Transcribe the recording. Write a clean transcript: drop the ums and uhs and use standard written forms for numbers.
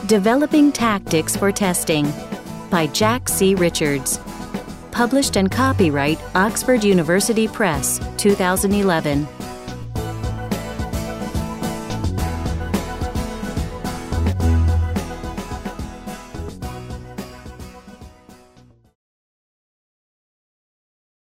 Developing Tactics for Testing by Jack C. Richards. Published and copyright Oxford University Press, 2011.